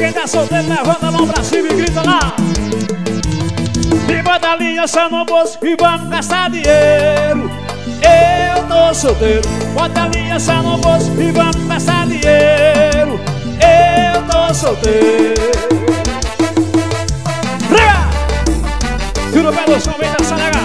quem tá solteiro, levanta a mão pra cima e grita lá. E bota a aliança no bolso e vamos gastar dinheiro. Eu tô solteiro. Bota a aliança no bolso e vamos gastar dinheiro. Eu tô solteiro. Tira o pé do som, vem dançar legal.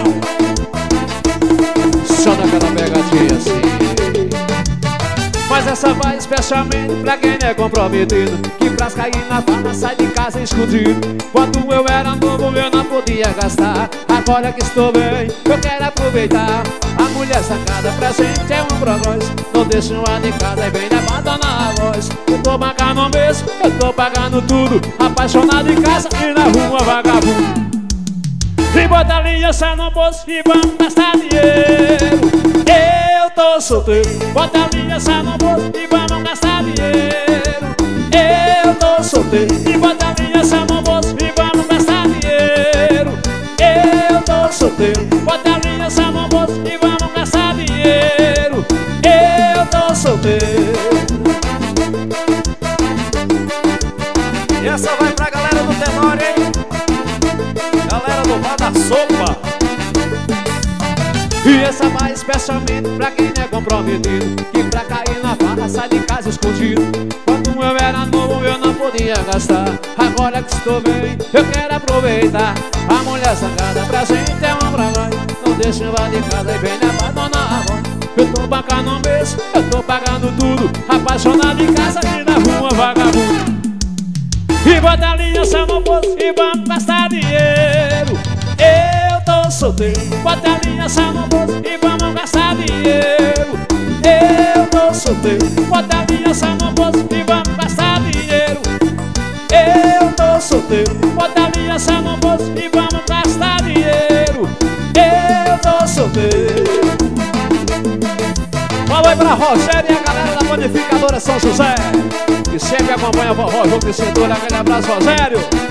Só naquela pegadinha assim. Mas essa vai especialmente pra quem é comprometido, que pras cair na farra sai de casa escondido. Quando eu era novo eu não podia gastar. Agora que estou bem, eu quero aproveitar. A mulher sacada presente é um progresso. Não deixa um ar de casa e vem abandonar a voz. Eu tô pagando mesmo, eu tô pagando tudo. Apaixonado em casa e na rua vagabundo. E bota a aliança no bolso e vamos gastar dinheiro. Eu tô solteiro. Bota a aliança no bolso e vamos gastar dinheiro. Eu tô solteiro. E bota a aliança no bolso e vamos gastar dinheiro. Eu tô solteiro. Bota a aliança no bolso e vamos gastar dinheiro. Eu tô solteiro. E essa vai pra galera do Tenório, hein? Galera do Bar da Sopa. E essa vai especialmente pra quem é comprometido, que pra cair na farra sai de casa escondido. Quando eu era novo eu não podia gastar. Agora que estou bem, eu quero aproveitar. A mulher sacada presente é uma praga. Não deixa eu ir de casa e vem abandonar a voz. Eu tô pagando mesmo, eu tô pagando tudo. Apaixonado em casa e na rua vagabundo. E bota a aliança no bolso e vamos gastar dinheiro. Eu tô solteiro. Bota a aliança no bolso e vamos gastar dinheiro. Eu tô solteiro. Bota a aliança no bolso e vamos gastar dinheiro. Eu tô solteiro. Bota a aliança no bolso e vamos gastar dinheiro. Eu tô solteiro. Falou aí pra Rogério e a galera da Panificadora São José, que sempre acompanha a vovó João de Cintura. Aquele abraço, Rogério.